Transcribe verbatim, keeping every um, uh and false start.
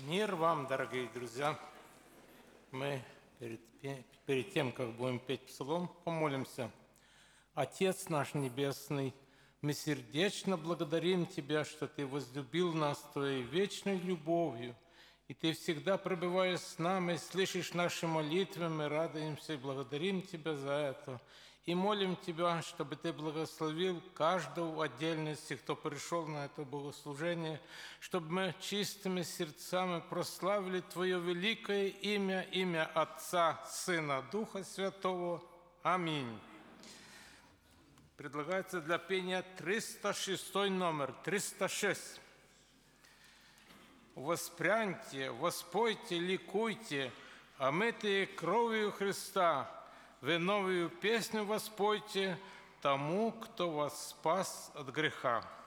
Мир вам, дорогие друзья! Мы перед, перед тем, как будем петь псалом, помолимся. Отец наш Небесный, мы сердечно благодарим Тебя, что Ты возлюбил нас Твоей вечной любовью, и Ты всегда пребываешь с нами, слышишь наши молитвы, мы радуемся и благодарим Тебя за это. И молим Тебя, чтобы Ты благословил каждого в отдельности, кто пришел на это богослужение, чтобы мы чистыми сердцами прославили Твое великое имя, имя Отца, Сына, Духа Святого. Аминь. Предлагается для пения триста шестой номер, триста шесть. «Воспряньте, воспойте, ликуйте, омытые кровью Христа, вы новую песню воспойте тому, кто вас спас от греха».